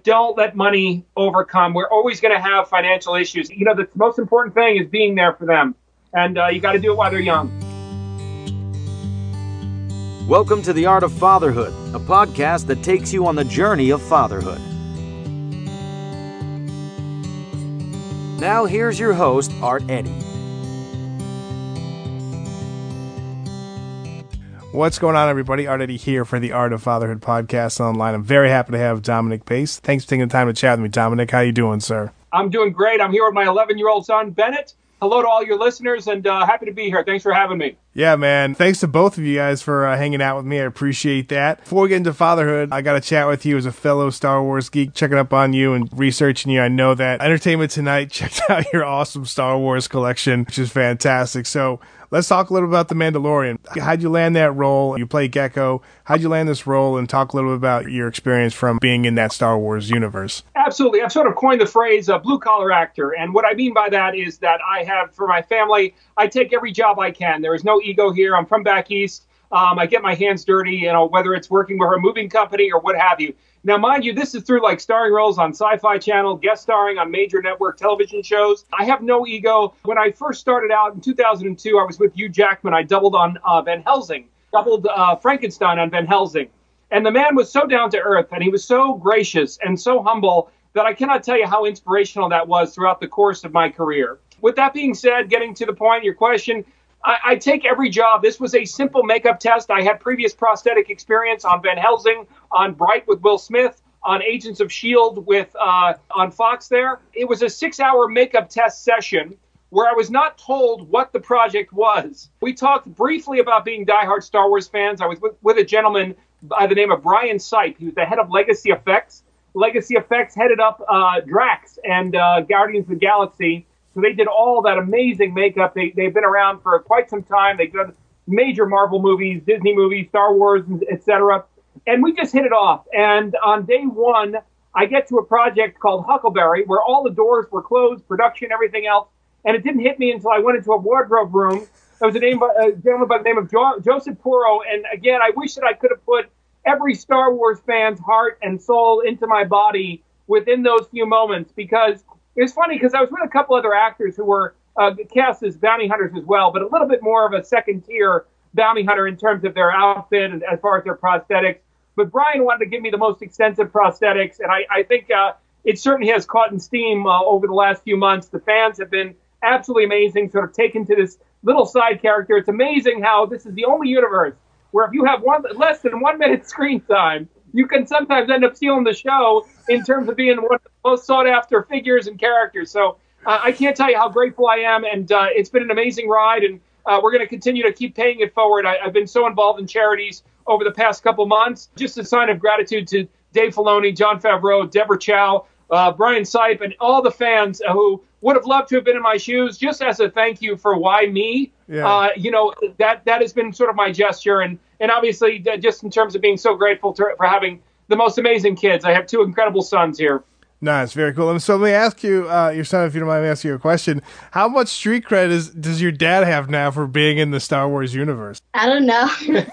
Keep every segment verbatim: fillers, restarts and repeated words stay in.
don't let money overcome. We're always going to have financial issues. You know, the most important thing is being there for them. And uh, you got to do it while they're young. Welcome to The Art of Fatherhood, a podcast that takes you on the journey of fatherhood. Now here's your host, Art Eddy. What's going on, everybody? Art Eddy here for the Art of Fatherhood podcast online. I'm very happy to have Dominic Pace. Thanks for taking the time to chat with me, Dominic. How you doing, sir? I'm doing great. I'm here with my eleven-year-old son, Bennett. Hello to all your listeners, and uh, happy to be here. Thanks for having me. Yeah, man. Thanks to both of you guys for uh, hanging out with me. I appreciate that. Before we get into fatherhood, I got to chat with you as a fellow Star Wars geek, checking up on you and researching you. I know that Entertainment Tonight checked out your awesome Star Wars collection, which is fantastic. So let's talk a little about The Mandalorian. How'd you land that role? You play Gekko. How'd you land this role? And talk a little bit about your experience from being in that Star Wars universe. Absolutely. I've sort of coined the phrase uh, blue-collar actor. And what I mean by that is that I have, for my family, I take every job I can. There is no ego here. I'm from back east. Um, I get my hands dirty, you know, whether it's working with a moving company or what have you. Now, mind you, this is through like starring roles on Sci-Fi Channel, guest starring on major network television shows. I have no ego. When I first started out in two thousand two, I was with Hugh Jackman. I doubled on uh, Van Helsing, doubled uh, Frankenstein on Van Helsing. And the man was so down to earth, and he was so gracious and so humble that I cannot tell you how inspirational that was throughout the course of my career. With that being said, getting to the point, your question, I, I take every job. This was a simple makeup test. I had previous prosthetic experience on Van Helsing, on Bright with Will Smith, on Agents of S H I E L D with uh, on Fox there. It was a six-hour makeup test session where I was not told what the project was. We talked briefly about being diehard Star Wars fans. I was with, with a gentleman by the name of Brian Sipe. He was the head of Legacy Effects. Legacy Effects headed up uh, Drax and uh, Guardians of the Galaxy. So they did all that amazing makeup. They, they've been around for quite some time. They've done major Marvel movies, Disney movies, Star Wars, et cetera. And we just hit it off. And on day one, I get to a project called Huckleberry, where all the doors were closed, production, everything else. And it didn't hit me until I went into a wardrobe room. There was a, name, a gentleman by the name of jo- Joseph Puro. And again, I wish that I could have put every Star Wars fan's heart and soul into my body within those few moments, because it was funny because I was with a couple other actors who were uh, cast as bounty hunters as well, but a little bit more of a second tier bounty hunter in terms of their outfit and as far as their prosthetics. But Brian wanted to give me the most extensive prosthetics, and I, I think uh, it certainly has caught in steam uh, over the last few months. The fans have been absolutely amazing, sort of taken to this little side character. It's amazing how this is the only universe where if you have one less than one minute screen time, you can sometimes end up stealing the show in terms of being one of the most sought-after figures and characters. So uh, I can't tell you how grateful I am, and uh, it's been an amazing ride, and uh, we're going to continue to keep paying it forward. I, I've been so involved in charities over the past couple months. Just a sign of gratitude to Dave Filoni, Jon Favreau, Deborah Chow, uh, Brian Sipe, and all the fans who would have loved to have been in my shoes, just as a thank you for why me. Yeah. Uh, you know, that that has been sort of my gesture, and and obviously just in terms of being so grateful to, for having the most amazing kids. I have two incredible sons here. Nice, very cool. And so let me ask you, uh, your son, if you don't mind me asking you a question, how much street cred is, does your dad have now for being in the Star Wars universe? I don't know.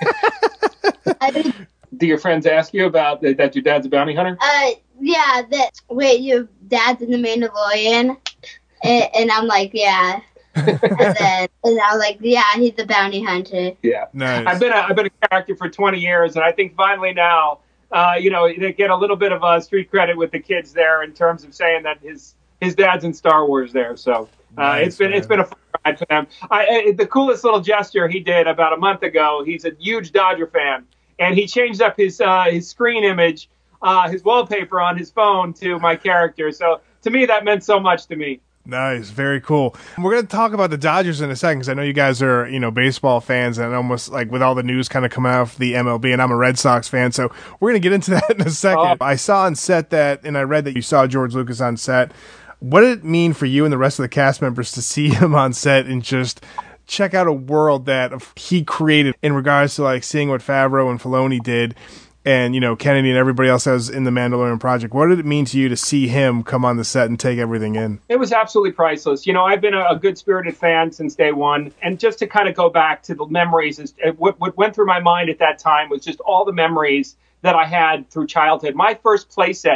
I mean, do your friends ask you about that, that your dad's a bounty hunter? Uh, yeah, that, wait, your dad's in The Mandalorian? And, and I'm like, yeah. and then and I was like, yeah, he's a bounty hunter. Yeah, nice. I've been a, I've been a character for twenty years, and I think finally now, uh, you know, they get a little bit of uh, street credit with the kids there in terms of saying that his his dad's in Star Wars there. So uh, nice, it's been man. it's been a fun ride for them. I, I, the coolest little gesture he did about a month ago. He's a huge Dodger fan, and he changed up his uh, his screen image, uh, his wallpaper on his phone to my character. So to me, that meant so much to me. Nice. Very cool. We're going to talk about the Dodgers in a second because I know you guys are, you know, baseball fans, and almost like with all the news kind of coming out of the M L B, and I'm a Red Sox fan, so we're going to get into that in a second. Oh. I saw on set that, and I read that you saw George Lucas on set. What did it mean for you and the rest of the cast members to see him on set and just check out a world that he created in regards to like seeing what Favreau and Filoni did? And, you know, Kennedy and everybody else that was in the Mandalorian project. What did it mean to you to see him come on the set and take everything in? It was absolutely priceless. You know, I've been a, a good-spirited fan since day one. And just to kind of go back to the memories, is, what, what went through my mind at that time was just all the memories that I had through childhood. My first playset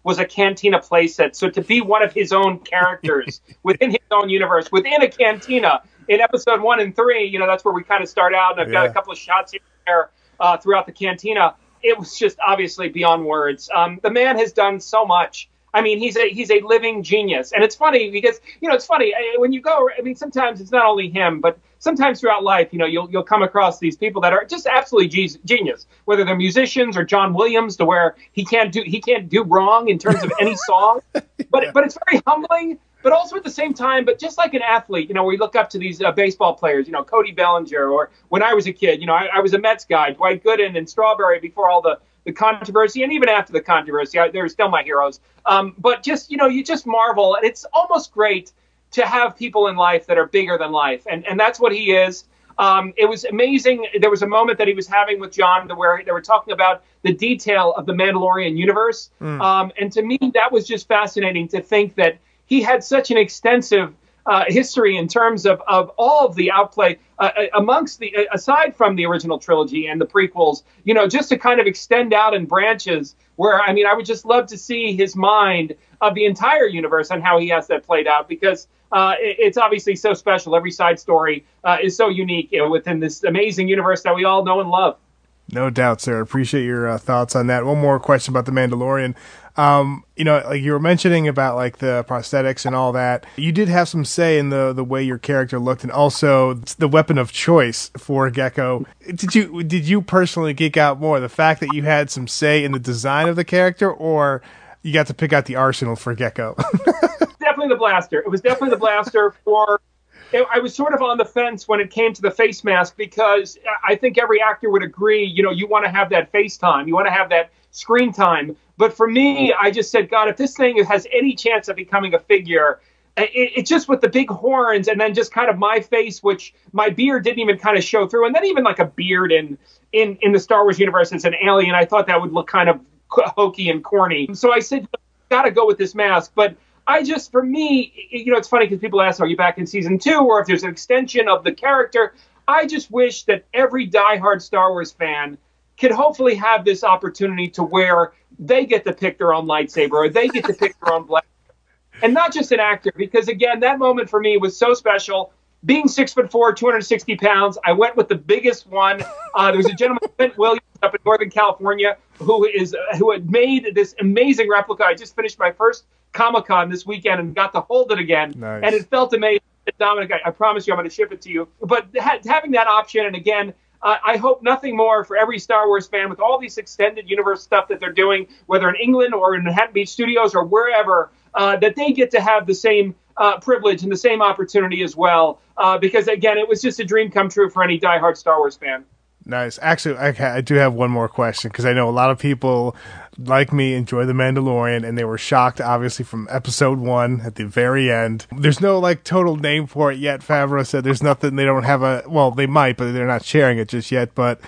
was a cantina playset. So to be one of his own characters within his own universe, within a cantina in episode one and three, you know, that's where we kind of start out. And I've yeah. got a couple of shots here and there uh, throughout the cantina. It was just obviously beyond words. Um, the man has done so much. I mean, he's a he's a living genius. And it's funny because, you know, it's funny when you go, I mean, sometimes it's not only him, but sometimes throughout life, you know, you'll you'll come across these people that are just absolutely ge- genius, whether they're musicians or John Williams, to where he can't do he can't do wrong in terms of any song. But yeah. but it's very humbling. But also at the same time, but just like an athlete, you know, we look up to these uh, baseball players, you know, Cody Bellinger, or when I was a kid, you know, I, I was a Mets guy, Dwight Gooden and Strawberry before all the, the controversy, and even after the controversy, I, they're still my heroes. Um, but just, you know, you just marvel, and it's almost great to have people in life that are bigger than life, and and that's what he is. Um, it was amazing. There was a moment that he was having with John where they were talking about the detail of the Mandalorian universe, mm. um, and to me, that was just fascinating to think that he had such an extensive uh, history in terms of, of all of the outplay uh, amongst the, aside from the original trilogy and the prequels, you know, just to kind of extend out in branches where, I mean, I would just love to see his mind of the entire universe and how he has that played out, because uh, it, it's obviously so special. Every side story uh, is so unique, you know, within this amazing universe that we all know and love. No doubt, sir. Appreciate your uh, thoughts on that. One more question about The Mandalorian. Um, you know, like you were mentioning about like the prosthetics and all that. You did have some say in the the way your character looked, and also the weapon of choice for Gekko. Did you did you personally geek out more the fact that you had some say in the design of the character, or you got to pick out the arsenal for Gekko? Definitely the blaster. It was definitely the blaster for. I was sort of on the fence when it came to the face mask, because I think every actor would agree, you know, you want to have that face time. You want to have that screen time. But for me, I just said, God, if this thing has any chance of becoming a figure, it, it just with the big horns and then just kind of my face, which my beard didn't even kind of show through. And then even like a beard in, in, in the Star Wars universe as an alien, I thought that would look kind of hokey and corny. So I said, got to go with this mask. But I just, for me, you know, it's funny because people ask, are you back in season two, or if there's an extension of the character? I just wish that every diehard Star Wars fan could hopefully have this opportunity to where they get to pick their own lightsaber, or they get to pick their own blaster. And not just an actor, because, again, that moment for me was so special. Being six foot four, two hundred sixty pounds, I went with the biggest one. Uh, there was a gentleman, Clint Williams, up in Northern California, who is uh, who had made this amazing replica. I just finished my first Comic-Con this weekend and got to hold it again. Nice. And it felt amazing. Dominic, I, I promise you I'm going to ship it to you. But ha- having that option, and again, uh, I hope nothing more for every Star Wars fan with all this extended universe stuff that they're doing, whether in England or in Manhattan Beach Studios or wherever, uh, that they get to have the same uh, privilege and the same opportunity as well. Uh, because, again, it was just a dream come true for any diehard Star Wars fan. Nice. Actually, I, I do have one more question, because I know a lot of people like me enjoy The Mandalorian, and they were shocked, obviously, from episode one at the very end. There's no like total name for it yet. Favreau said there's nothing. They don't have a. Well, they might, but they're not sharing it just yet. But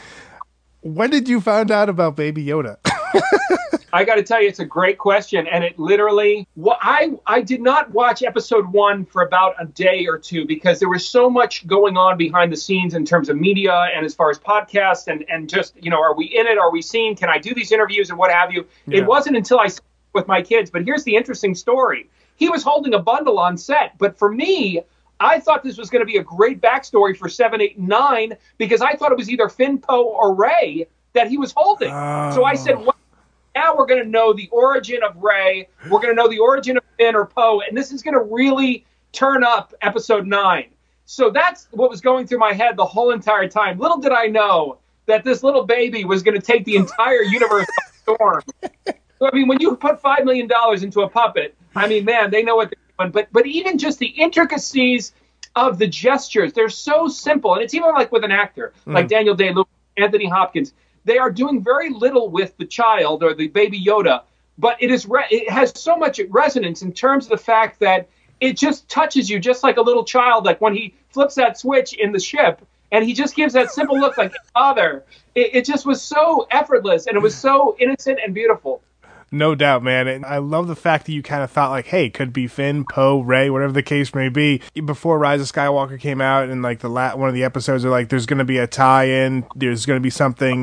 when did you find out about Baby Yoda? I got to tell you, it's a great question. And it literally, well, I, I did not watch episode one for about a day or two, because there was so much going on behind the scenes in terms of media and as far as podcasts and, and just, you know, are we in it? Are we seen? Can I do these interviews and what have you? Yeah. It wasn't until I sat with my kids. But here's the interesting story. He was holding a bundle on set. But for me, I thought this was going to be a great backstory for seven, eight, nine, because I thought it was either Finn, Poe, or Rey that he was holding. Oh. So I said, what? Now we're going to know the origin of Rey. We're going to know the origin of Finn or Poe, and this is going to really turn up episode nine. So that's what was going through my head the whole entire time. Little did I know that this little baby was going to take the entire universe by storm. So, I mean, when you put five million dollars into a puppet, I mean, man, they know what they're doing. But, but even just the intricacies of the gestures, they're so simple. And it's even like with an actor, mm. like Daniel Day-Lewis, Anthony Hopkins. They are doing very little with the child or the Baby Yoda, but it is re- it has so much resonance in terms of the fact that it just touches you just like a little child, like when he flips that switch in the ship and he just gives that simple look like father. It, it just was so effortless, and it was so innocent and beautiful. No doubt, man. And I love the fact that you kind of thought like, hey, could be Finn, Poe, Rey, whatever the case may be. Before Rise of Skywalker came out, and like the la- one of the episodes are like, there's going to be a tie-in, there's going to be something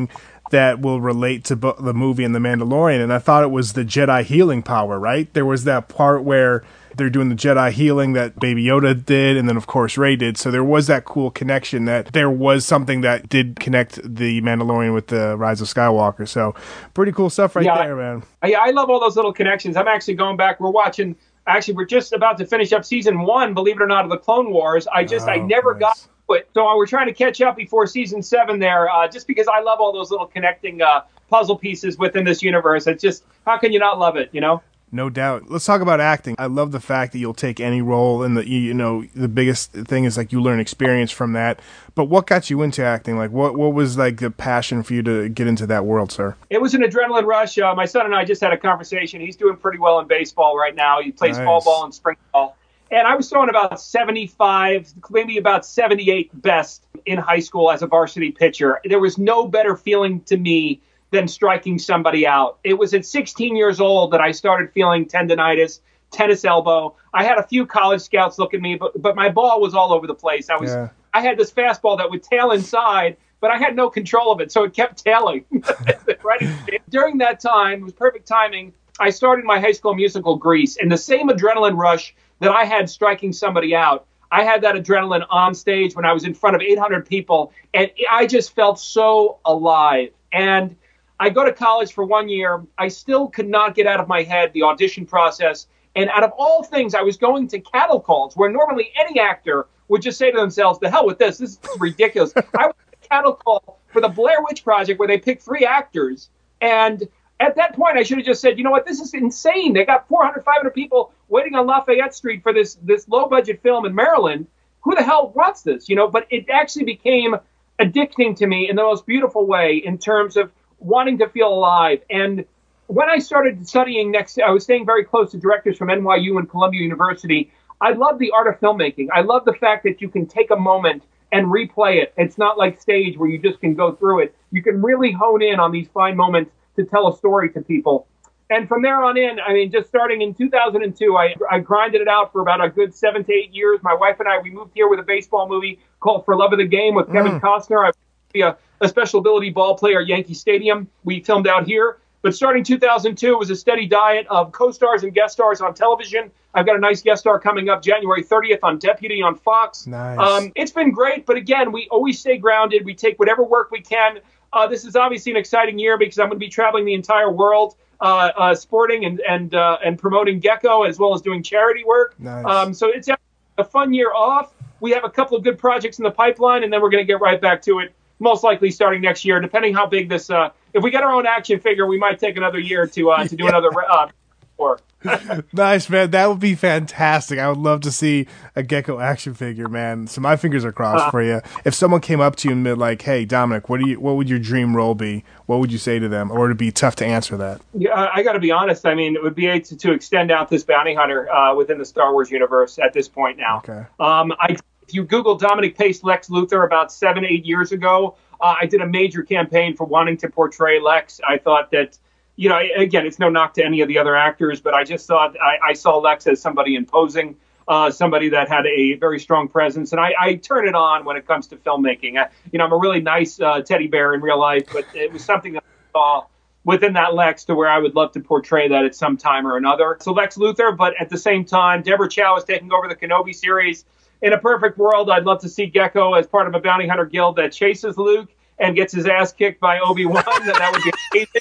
that will relate to bo- the movie and The Mandalorian, and I thought it was the Jedi healing power, right? There was that part where they're doing the Jedi healing that Baby Yoda did, and then of course Rey did, so there was that cool connection that there was something that did connect The Mandalorian with the Rise of Skywalker, so pretty cool stuff right yeah, there, man. I, I love all those little connections. I'm actually going back, we're watching, actually we're just about to finish up season one, believe it or not, of the Clone Wars. I just, oh, I never nice. got it. So we're trying to catch up before season seven there, uh, just because I love all those little connecting uh, puzzle pieces within this universe. It's just, how can you not love it, you know? No doubt. Let's talk about acting. I love the fact that you'll take any role, and that you, you know, the biggest thing is like you learn experience from that. But what got you into acting? Like, what what was like the passion for you to get into that world, sir? It was an adrenaline rush. Uh, my son and I just had a conversation. He's doing pretty well in baseball right now. He plays Nice. fall ball and spring ball. And I was throwing about seventy-five, maybe about seventy-eight best in high school as a varsity pitcher. There was no better feeling to me than striking somebody out. It was at sixteen years old that I started feeling tendonitis, tennis elbow. I had a few college scouts look at me, but, but my ball was all over the place. I was, Yeah. I had this fastball that would tail inside, but I had no control of it, so it kept tailing. Right? During that time, it was perfect timing, I started my high school musical, Grease, and the same adrenaline rush that I had striking somebody out, I had that adrenaline on stage when I was in front of eight hundred people, and I just felt so alive. And I go to college for one year. I still could not get out of my head the audition process. And out of all things, I was going to cattle calls where normally any actor would just say to themselves, the hell with this. This is ridiculous. I was at a cattle call for the Blair Witch Project where they picked three actors. And at that point, I should have just said, you know what, this is insane. They got four hundred, five hundred people waiting on Lafayette Street for this, this low-budget film in Maryland. Who the hell wants this? You know, but it actually became addicting to me in the most beautiful way in terms of wanting to feel alive. And when I started studying next, I was staying very close to directors from N Y U and Columbia University. I love the art of filmmaking. I love the fact that you can take a moment and replay it. It's not like stage where you just can go through it. You can really hone in on these fine moments to tell a story to people. And from there on in, I mean, just starting in two thousand two, I, I grinded it out for about a good seven to eight years. My wife and I, we moved here with a baseball movie called For Love of the Game with Kevin mm. Costner. I be a, a special ability ball player at Yankee Stadium. We filmed out here. But starting two thousand two, it was a steady diet of co-stars and guest stars on television. I've got a nice guest star coming up January thirtieth on Deputy on Fox. Nice. Um, it's been great. But again, we always stay grounded. We take whatever work we can. Uh, this is obviously an exciting year because I'm going to be traveling the entire world, uh, uh, sporting and and uh, and promoting Gecko as well as doing charity work. Nice. Um, so it's a fun year off. We have a couple of good projects in the pipeline, and then we're going to get right back to it. Most likely starting next year, depending how big this. Uh, if we get our own action figure, we might take another year to uh, to do yeah. another uh, tour. Nice, man. That would be fantastic. I would love to see a Gecko action figure, man. So my fingers are crossed uh, for you. If someone came up to you and be like, "Hey, Dominic, what do you? What would your dream role be?" What would you say to them? Or would it be tough to answer that? Yeah, I got to be honest. I mean, it would be to, to extend out this bounty hunter uh, within the Star Wars universe at this point now. Okay. Um, I. If you Google Dominic Pace Lex Luthor about seven, eight years ago, uh, I did a major campaign for wanting to portray Lex. I thought that, you know, again, it's no knock to any of the other actors, but I just thought I, I saw Lex as somebody imposing, uh, somebody that had a very strong presence. And I, I turn it on when it comes to filmmaking. I, you know, I'm a really nice uh, teddy bear in real life, but it was something that I saw within that Lex to where I would love to portray that at some time or another. So Lex Luthor, but at the same time, Deborah Chow is taking over the Kenobi series. In a perfect world, I'd love to see Gecko as part of a bounty hunter guild that chases Luke and gets his ass kicked by Obi-Wan. that, that would be amazing.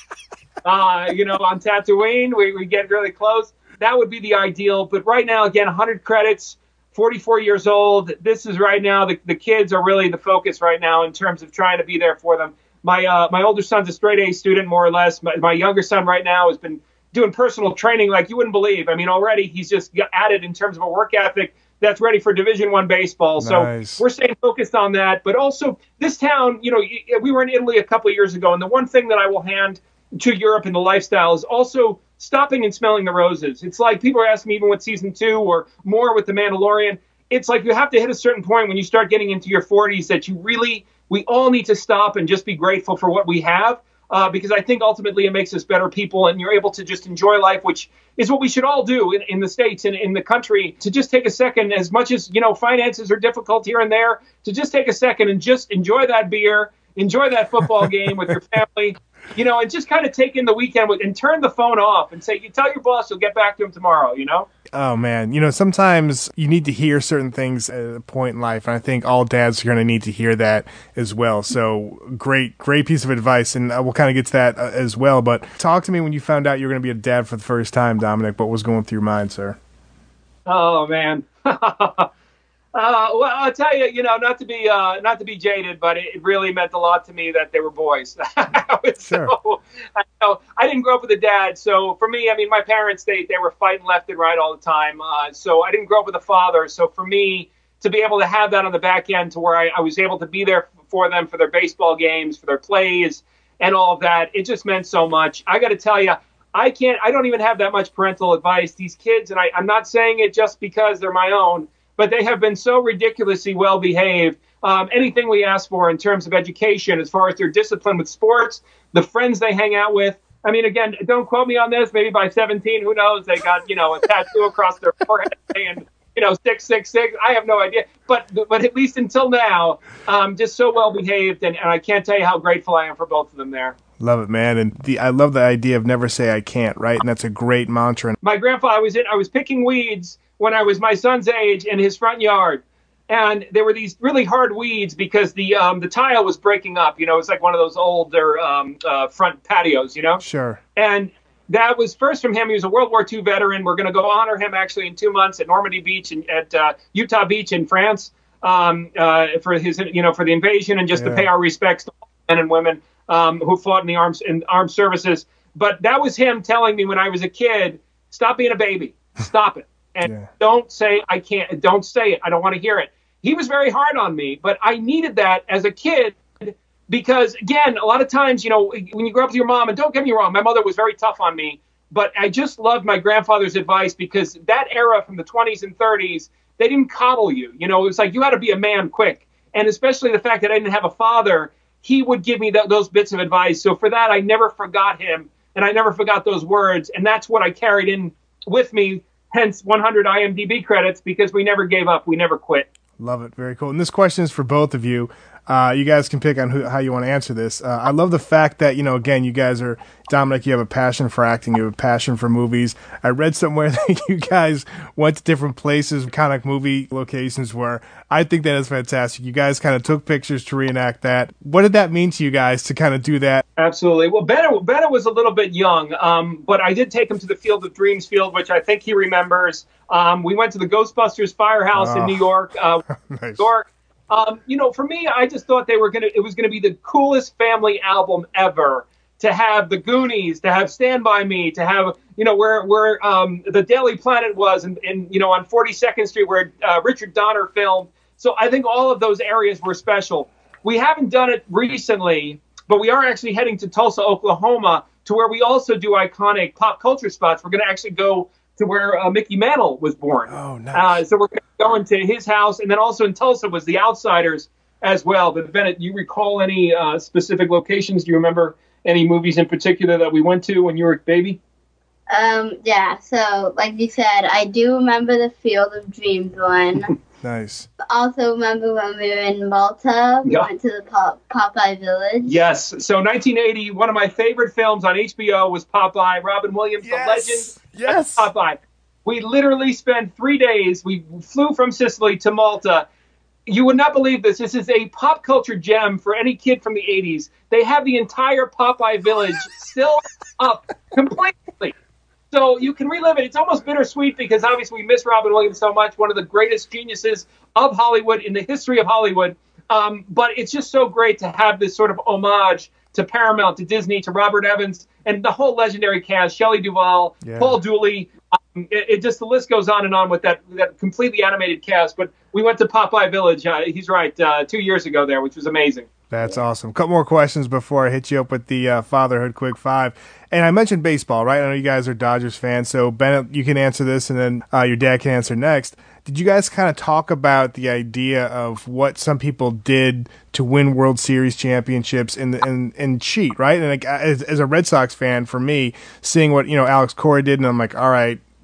Uh, you know, on Tatooine, we, we get really close. That would be the ideal. But right now, again, one hundred credits, forty-four years old. This is right now, the, the kids are really the focus right now in terms of trying to be there for them. My uh, my older son's a straight A student, more or less. My, my younger son right now has been doing personal training like you wouldn't believe. I mean, already he's just added in terms of a work ethic that's ready for Division One baseball. Nice. So we're staying focused on that. But also this town, you know, we were in Italy a couple of years ago, and the one thing that I will hand to Europe in the lifestyle is also stopping and smelling the roses. It's like people are asking me even with season two or more with The Mandalorian. It's like you have to hit a certain point when you start getting into your forties that you really, we all need to stop and just be grateful for what we have. Uh, because I think ultimately it makes us better people, and you're able to just enjoy life, which is what we should all do in, in the States and in the country, to just take a second, as much as, you know, finances are difficult here and there, to just take a second and just enjoy that beer, enjoy that football game with your family, you know, and just kind of take in the weekend with, and turn the phone off and say, you tell your boss you'll get back to him tomorrow, you know? Oh, man. You know, sometimes you need to hear certain things at a point in life, and I think all dads are going to need to hear that as well. So great, great piece of advice, and we'll kind of get to that uh, as well. But talk to me when you found out you were going to be a dad for the first time, Dominic. What was going through your mind, sir? Oh, man. Uh, well, I'll tell you, you know, not to be uh, not to be jaded, but it, it really meant a lot to me that they were boys. Sure. So, I, know, I didn't grow up with a dad, so for me, I mean, my parents they they were fighting left and right all the time. Uh, so I didn't grow up with a father. So for me to be able to have that on the back end, to where I, I was able to be there for them for their baseball games, for their plays, and all of that, it just meant so much. I got to tell you. I can't. I don't even have that much parental advice. These kids, and I, I'm not saying it just because they're my own, but they have been so ridiculously well behaved. Um, anything we ask for in terms of education, as far as their discipline with sports, the friends they hang out with. I mean, again, don't quote me on this. Maybe by seventeen, who knows? They got, you know, a tattoo across their forehead saying, you know, six six six. I have no idea. But but at least until now, um, just so well behaved, and, and I can't tell you how grateful I am for both of them there. Love it, man. And the I love the idea of never say I can't, right? And that's a great mantra. My grandfather, I was in, I was picking weeds when I was my son's age in his front yard. And there were these really hard weeds because the um, the tile was breaking up. You know, it's like one of those older um, uh, front patios, you know? Sure. And that was first from him. He was a World War Two veteran. We're going to go honor him actually in two months at Normandy Beach and at uh, Utah Beach in France um, uh, for his, you know, for the invasion, and just yeah. to pay our respects to all men and women um, who fought in the arms in armed services. But that was him telling me when I was a kid, stop being a baby, stop it. And yeah. don't say, I can't, don't say it. I don't want to hear it. He was very hard on me, but I needed that as a kid because, again, a lot of times, you know, when you grow up with your mom, and don't get me wrong, my mother was very tough on me, but I just loved my grandfather's advice because that era from the twenties and thirties, they didn't coddle you. You know, it was like you had to be a man quick. And especially the fact that I didn't have a father, he would give me th- those bits of advice. So for that, I never forgot him, and I never forgot those words. And that's what I carried in with me. Hence one hundred I M D B credits, because we never gave up. We never quit. Love it. Very cool. And this question is for both of you. Uh, you guys can pick on who, how you want to answer this. Uh, I love the fact that, you know, again, you guys are, Dominic, you have a passion for acting. You have a passion for movies. I read somewhere that you guys went to different places, iconic movie locations, where I think that is fantastic. You guys kind of took pictures to reenact that. What did that mean to you guys to kind of do that? Absolutely. Well, Bennett, Bennett was a little bit young, um, but I did take him to the Field of Dreams field, which I think he remembers. Um, we went to the Ghostbusters Firehouse oh. in New York. Uh, nice. New York. Um, you know, for me, I just thought they were gonna. It was gonna be the coolest family album ever. To have the Goonies, to have Stand By Me, to have, you know, where where um, the Daily Planet was, and, and you know, on forty-second Street where uh, Richard Donner filmed. So I think all of those areas were special. We haven't done it recently, but we are actually heading to Tulsa, Oklahoma, to where we also do iconic pop culture spots. We're going to actually go to where uh, Mickey Mantle was born. Oh, nice. Uh, so we're going to his house, and then also in Tulsa was The Outsiders as well. But Bennett, do you recall any uh, specific locations? Do you remember any movies in particular that we went to when you were a baby? Um, yeah, so like you said, I do remember the Field of Dreams one. Nice. Also remember when we were in Malta, we yep. went to the Pop- Popeye Village. Yes, so nineteen eighty, one of my favorite films on H B O was Popeye. Robin Williams, yes. the legend. Yes. Popeye. We literally spent three days. We flew from Sicily to Malta. You would not believe this. This is a pop culture gem for any kid from the eighties. They have the entire Popeye Village still up completely. So you can relive it. It's almost bittersweet because obviously we miss Robin Williams so much, one of the greatest geniuses of Hollywood in the history of Hollywood. Um, but it's just so great to have this sort of homage to Paramount, to Disney, to Robert Evans, and the whole legendary cast, Shelley Duvall, yeah. Paul Dooley. Um, it, it just, the list goes on and on with that, that completely animated cast. But we went to Popeye Village, uh, he's right, uh, two years ago there, which was amazing. That's awesome. A couple more questions before I hit you up with the uh, Fatherhood Quick Five. And I mentioned baseball, right? I know you guys are Dodgers fans, so Bennett, you can answer this, and then uh, your dad can answer next. Did you guys kind of talk about the idea of what some people did to win World Series championships and and, and cheat, right? And like, as, as a Red Sox fan, for me, seeing what, you know, Alex Cora did, and I'm like, all right,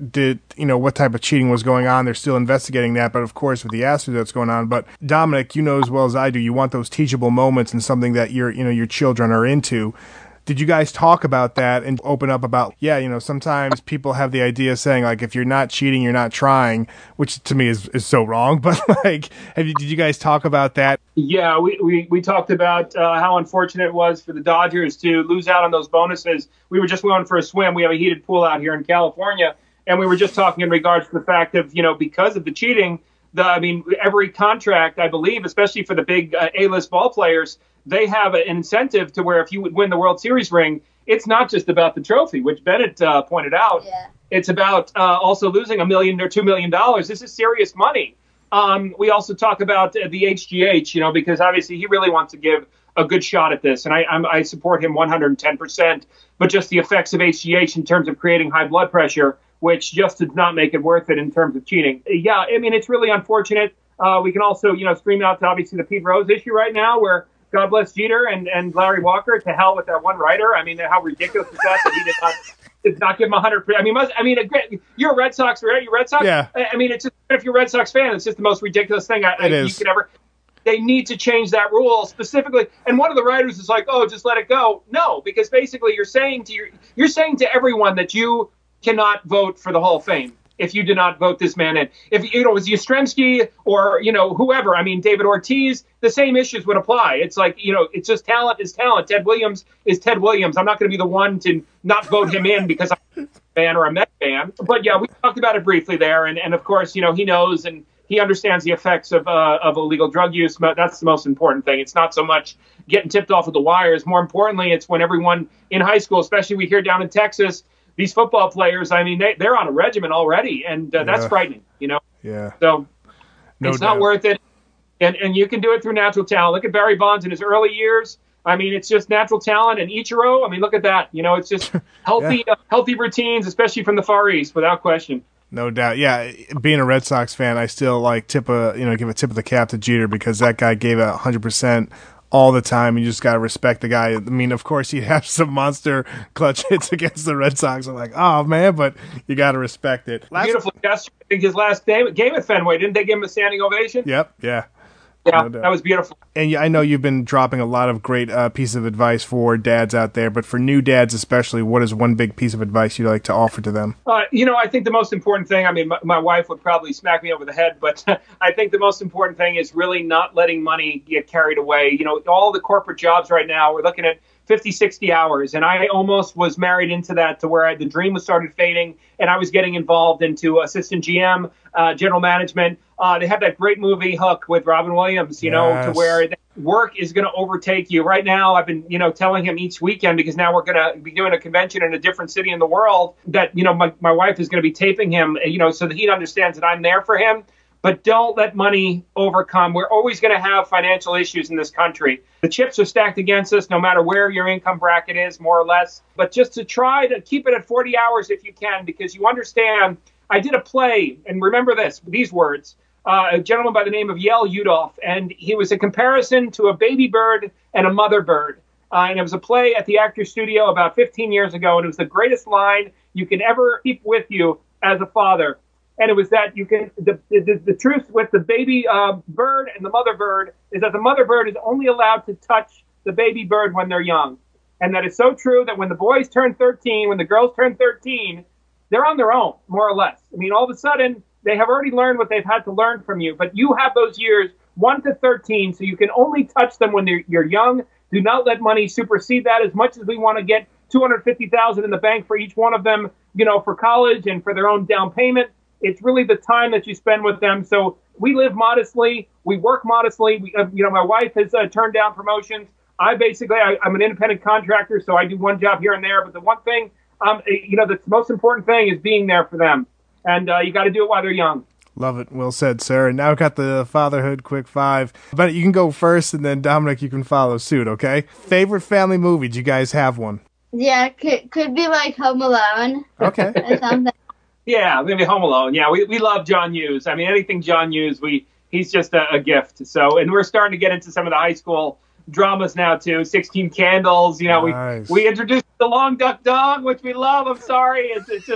did, you know, what type of cheating was going on. They're still investigating that, but of course with the Astros that's going on. But Dominic, you know as well as I do, you want those teachable moments and something that your, you know, your children are into. Did you guys talk about that and open up about, yeah, you know, sometimes people have the idea saying, like, if you're not cheating, you're not trying, which to me is, is so wrong. But, like, have you, did you guys talk about that? Yeah, we, we, we talked about uh, how unfortunate it was for the Dodgers to lose out on those bonuses. We were just going for a swim. We have a heated pool out here in California. And we were just talking in regards to the fact of, you know, because of the cheating, the I mean, every contract, I believe, especially for the big uh, A-list ball players, they have an incentive to where if you would win the World Series ring, it's not just about the trophy, which Bennett uh, pointed out. Yeah. It's about uh, also losing a million or two million dollars. This is serious money. Um, we also talk about uh, the H G H, you know, because obviously he really wants to give a good shot at this, and I, I'm, I support him one hundred ten percent. But just the effects of H G H in terms of creating high blood pressure, which just does not make it worth it in terms of cheating. Yeah, I mean, it's really unfortunate. Uh, we can also, you know, stream out to obviously the Pete Rose issue right now, where God bless Jeter and, and Larry Walker. To hell with that one writer. I mean, how ridiculous is that that he did not did not give him one hundred percent. I mean, must, I mean, a great, you're a Red Sox, right? You're Red Sox. Yeah. I mean, it's just, if you're a Red Sox fan, it's just the most ridiculous thing I, it I, is. you could ever. They need to change that rule specifically. And one of the writers is like, "Oh, just let it go." No, because basically you're saying to your, you're saying to everyone that you cannot vote for the Hall of Fame if you do not vote this man in. If you know, it was Yastrzemski or, you know, whoever, I mean, David Ortiz, the same issues would apply. It's like, you know, it's just talent is talent. Ted Williams is Ted Williams. I'm not going to be the one to not vote him in because I'm a fan or a Met fan. But yeah, we talked about it briefly there. And, and of course, you know, he knows and he understands the effects of, uh, of illegal drug use. But that's the most important thing. It's not so much getting tipped off of the wires. More importantly, it's when everyone in high school, especially we here down in Texas, these football players, I mean, they, they're on a regimen already, and uh, that's Yeah. frightening, you know? Yeah. So No it's doubt. not worth it. And and you can do it through natural talent. Look at Barry Bonds in his early years. I mean, it's just natural talent. And Ichiro, I mean, look at that. You know, it's just healthy uh, healthy routines, especially from the Far East, without question. No doubt. Yeah, being a Red Sox fan, I still like tip a you know give a tip of the cap to Jeter because that guy gave it one hundred percent all the time. You just got to respect the guy. I mean, of course, he'd have some monster clutch hits against the Red Sox. I'm like, oh, man, but you got to respect it. Last Beautiful gesture. I think his last game, game at Fenway, didn't they give him a standing ovation? Yep, yeah. Yeah, No doubt. that was beautiful. And I know you've been dropping a lot of great uh, pieces of advice for dads out there, but for new dads especially, what is one big piece of advice you'd like to offer to them? Uh, you know, I think the most important thing, I mean, my, my wife would probably smack me over the head, but I think the most important thing is really not letting money get carried away. You know, all the corporate jobs right now, we're looking at fifty, sixty hours. And I almost was married into that to where I, the dream was started fading and I was getting involved into assistant G M, uh, general management. Uh, they have that great movie Hook with Robin Williams, you know, Yes. to where work is going to overtake you. Right now, I've been, you know, telling him each weekend because now we're going to be doing a convention in a different city in the world that, you know, my, my wife is going to be taping him, you know, so that he understands that I'm there for him. But don't let money overcome. We're always going to have financial issues in this country. The chips are stacked against us no matter where your income bracket is, more or less. But just to try to keep it at forty hours if you can, because you understand, I did a play, and remember this, these words, uh, a gentleman by the name of Yael Udolph, and he was a comparison to a baby bird and a mother bird. Uh, and it was a play at the Actors Studio about fifteen years ago, and it was the greatest line you can ever keep with you as a father. And it was that you can the the, the truth with the baby uh, bird and the mother bird is that the mother bird is only allowed to touch the baby bird when they're young. And that is so true that when the boys turn thirteen, when the girls turn thirteen, they're on their own, more or less. I mean, all of a sudden, they have already learned what they've had to learn from you. But you have those years, one to thirteen, so you can only touch them when they're, you're young. Do not let money supersede that. As much as we want to get two hundred fifty thousand dollars in the bank for each one of them, you know, for college and for their own down payment, it's really the time that you spend with them. So we live modestly. We work modestly. We, uh, you know, my wife has uh, turned down promotions. I basically, I, I'm an independent contractor, so I do one job here and there. But the one thing, um, you know, the most important thing is being there for them. And uh, you got to do it while they're young. Love it. Well said, sir. And now we've got the fatherhood quick five. But you can go first, and then Dominic, you can follow suit, okay? Favorite family movie? Do you guys have one? Yeah, could could be like Home Alone Okay. or something. Yeah, maybe Home Alone. Yeah, we, we love John Hughes. I mean, anything John Hughes, we he's just a, a gift. So, and we're starting to get into some of the high school dramas now too. sixteen Candles. You know, Nice. we we introduced the Long Duck Dog, which we love. I'm sorry, it's, it's just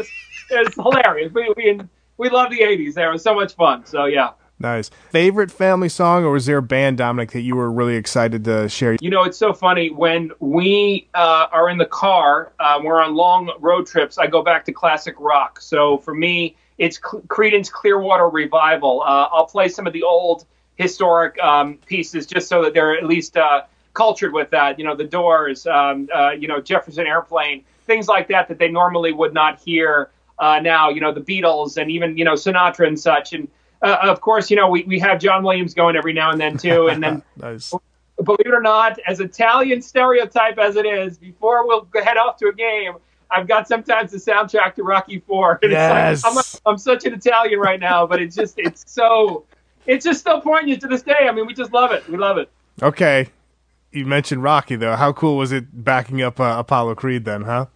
it's hilarious. We we we love the eighties. There was so much fun. So yeah. Nice. Favorite family song, or was there a band, Dominic, that you were really excited to share? You know, it's so funny when we uh, are in the car, uh, we're on long road trips. I go back to classic rock. So for me, it's Creedence Clearwater Revival. Uh, I'll play some of the old historic um, pieces just so that they're at least uh, cultured with that. You know, the Doors, um, uh, you know, Jefferson Airplane, things like that that they normally would not hear uh, now. You know, the Beatles and even, you know, Sinatra and such. And Uh, of course, you know, we, we have John Williams going every now and then, too. And then, nice. Believe it or not, as Italian stereotype as it is, before we'll head off to a game, I've got sometimes the soundtrack to Rocky Four. And yes. It's like, I'm, a, I'm such an Italian right now, but it's just, it's so, it's just so poignant to this day. I mean, we just love it. We love it. Okay. You mentioned Rocky, though. How cool was it backing up uh, Apollo Creed then, huh?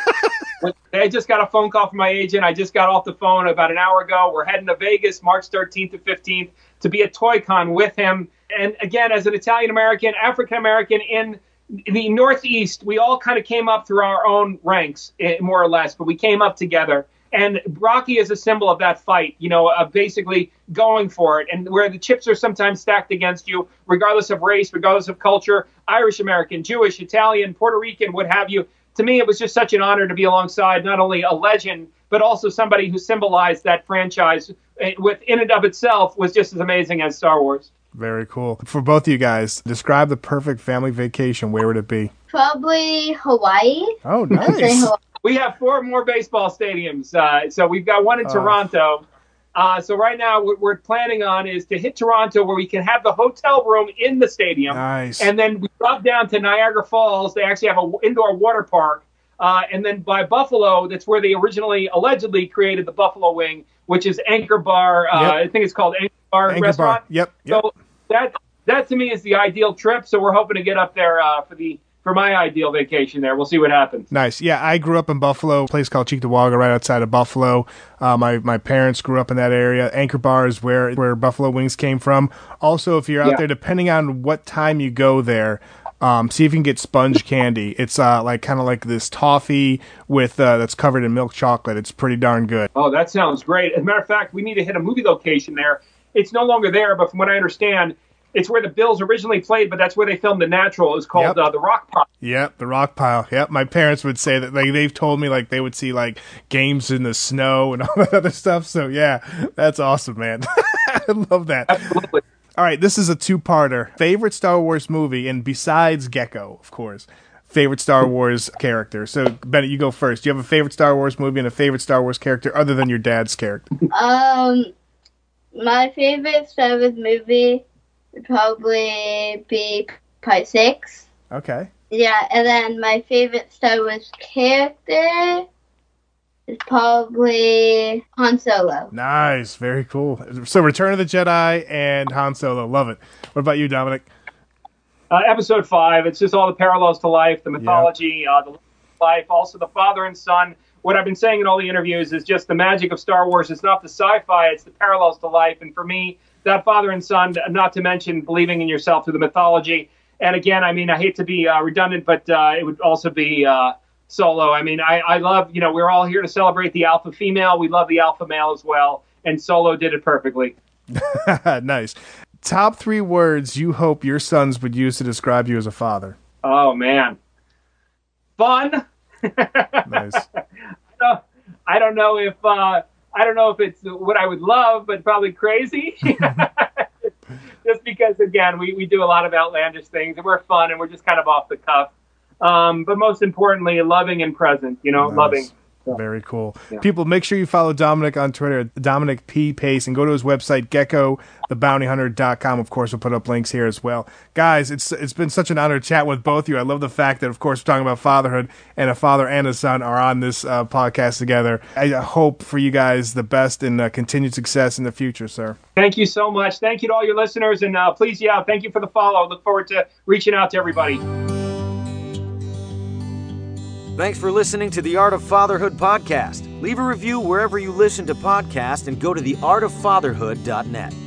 I just got a phone call from my agent. I just got off the phone about an hour ago. We're heading to Vegas March thirteenth to fifteenth to be at Toy Con with him. And again, as an Italian-American, African-American in the Northeast, we all kind of came up through our own ranks, more or less, but we came up together. And Rocky is a symbol of that fight, you know, uh, basically going for it. And where the chips are sometimes stacked against you, regardless of race, regardless of culture, Irish-American, Jewish, Italian, Puerto Rican, what have you. To me, it was just such an honor to be alongside not only a legend, but also somebody who symbolized that franchise within and of itself was just as amazing as Star Wars. Very cool. For both of you guys, describe the perfect family vacation. Where would it be? Probably Hawaii. Oh, nice. We have four more baseball stadiums. Uh, so we've got one in oh. Toronto. Uh, so right now what we're planning on is to hit Toronto where we can have the hotel room in the stadium. Nice. And then we drop down to Niagara Falls. They actually have an indoor water park. Uh, and then by Buffalo, that's where they originally allegedly created the Buffalo Wing, which is Anchor Bar. Uh, yep. I think it's called Anchor Bar Anchor Restaurant. Bar. Yep. yep. So that, that to me is the ideal trip. So we're hoping to get up there uh, for the for my ideal vacation there. We'll see what happens. Nice. Yeah, I grew up in Buffalo, a place called Cheektowaga right outside of Buffalo. Uh, my, my parents grew up in that area. Anchor Bar is where, where Buffalo Wings came from. Also, if you're out yeah. there, depending on what time you go there, um, see if you can get sponge candy. It's uh, like kind of like this toffee with uh, that's covered in milk chocolate. It's pretty darn good. Oh, that sounds great. As a matter of fact, we need to hit a movie location there. It's no longer there, but from what I understand, it's where the Bills originally played, but that's where they filmed The Natural. It's called yep. uh, The Rock Pile. Yep, The Rock Pile. Yep, my parents would say that. Like, they've told me like they would see like games in the snow and all that other stuff. So yeah, that's awesome, man. I love that. Absolutely. All right, this is a two-parter. Favorite Star Wars movie, and besides Gecko, of course, favorite Star Wars character. So Bennett, you go first. Do you have a favorite Star Wars movie and a favorite Star Wars character other than your dad's character? Um, my favorite Star Wars movie would probably be Part six. Okay. Yeah, and then my favorite Star Wars character is probably Han Solo. Nice. Very cool. So Return of the Jedi and Han Solo. Love it. What about you, Dominic? Uh, episode five. It's just all the parallels to life, the mythology, yep. uh, the life, also the father and son. What I've been saying in all the interviews is just the magic of Star Wars. It's not the sci-fi, it's the parallels to life. And for me, that father and son, not to mention believing in yourself through the mythology. And again, I mean, I hate to be uh, redundant, but uh, it would also be uh, Solo. I mean, I, I love, you know, we're all here to celebrate the alpha female. We love the alpha male as well. And Solo did it perfectly. Nice. Top three words you hope your sons would use to describe you as a father. Oh, man. Fun. Nice. I don't know if uh, I don't know if it's what I would love, but probably crazy. Just because, again, we, we do a lot of outlandish things, and we're fun, and we're just kind of off the cuff. Um, but most importantly, loving and present, you know, nice. loving. Very cool. Yeah. People, make sure you follow Dominic on Twitter, Dominic P. Pace, and go to his website, gecko the bounty hunter dot com. Of course, we'll put up links here as well. Guys, it's it's been such an honor to chat with both of you. I love the fact that, of course, we're talking about fatherhood, and a father and a son are on this uh, podcast together. I hope for you guys the best and uh, continued success in the future, sir. Thank you so much. Thank you to all your listeners, and uh, please, yeah, thank you for the follow. Look forward to reaching out to everybody. Thanks for listening to the Art of Fatherhood podcast. Leave a review wherever you listen to podcasts and go to the art of fatherhood dot net.